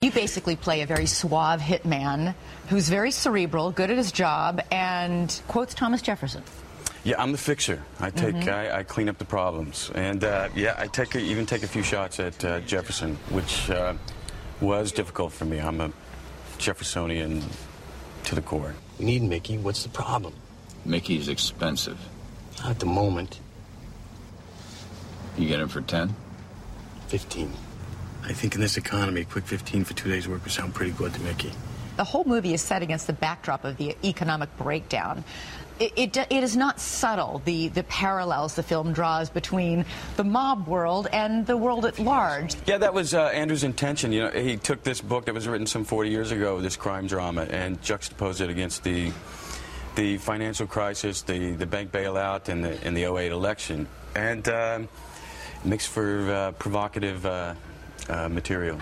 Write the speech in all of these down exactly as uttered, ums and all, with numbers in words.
You basically play a very suave hitman who's very cerebral, good at his job, and quotes Thomas Jefferson. Yeah, I'm the fixer. I take, Mm-hmm. I, I clean up the problems, and uh, yeah, I take a, even take a few shots at uh, Jefferson, which uh, was difficult for me. I'm a Jeffersonian to the core. We need Mickey. What's the problem? Mickey's expensive. Not at the moment. You get him for ten? Fifteen. I think in this economy, a quick fifteen for two days' work would sound pretty good to Mickey. The whole movie is set against the backdrop of the economic breakdown. It, it, it is not subtle, the, the parallels the film draws between the mob world and the world at large. Yeah, that was uh, Andrew's intention. You know, he took this book that was written some forty years ago, this crime drama, and juxtaposed it against the the financial crisis, the, the bank bailout, and the, and the oh eight election. And um, makes for uh, provocative uh, uh, material.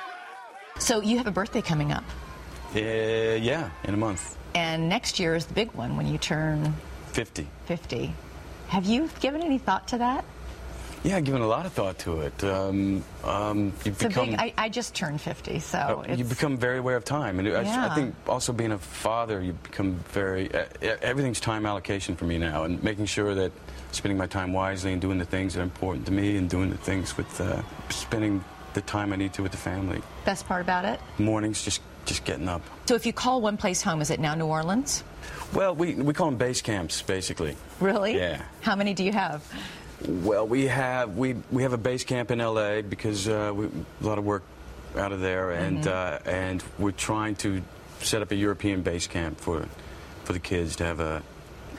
So you have a birthday coming up. Uh, yeah, in a month. And next year is the big one when you turn fifty. fifty. Have you given any thought to that? Yeah, I've given a lot of thought to it. Um, um, you It's a become, big, I, I just turned fifty, so uh, it's, you become very aware of time, and I, Yeah. I think also being a father, you become very. Uh, everything's time allocation for me now, and making sure that spending my time wisely and doing the things that are important to me, and doing the things with uh, spending the time I need to with the family. best part about it. Mornings, just just getting up. So if you call one place home, is it now New Orleans? Well, we we call them base camps, basically. Really? Yeah. How many do you have? Well, we have we we have a base camp in L A because uh, we, a lot of work out of there, and Mm-hmm. uh, and we're trying to set up a European base camp for for the kids to have a,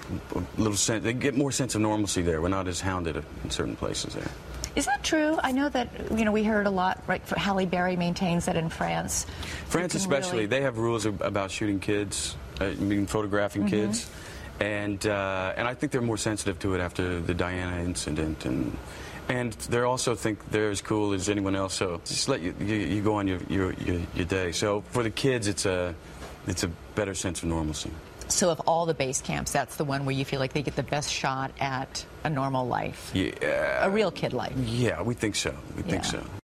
a little sense. They get more sense of normalcy there. We're not as hounded in certain places there. Is that true? I know that, you know, we heard a lot, right? Halle Berry maintains that in France. France you can especially, really- they have rules ab- about shooting kids, uh, I mean photographing Mm-hmm. kids, and uh, and I think they're more sensitive to it after the Diana incident, and and they also think they're as cool as anyone else. So just let you you, you go on your, your your your day. So for the kids, it's a it's a better sense of normalcy. So of all the base camps, that's the one where you feel like they get the best shot at a normal life, Yeah, a real kid life. yeah, we think so. We think Yeah. so.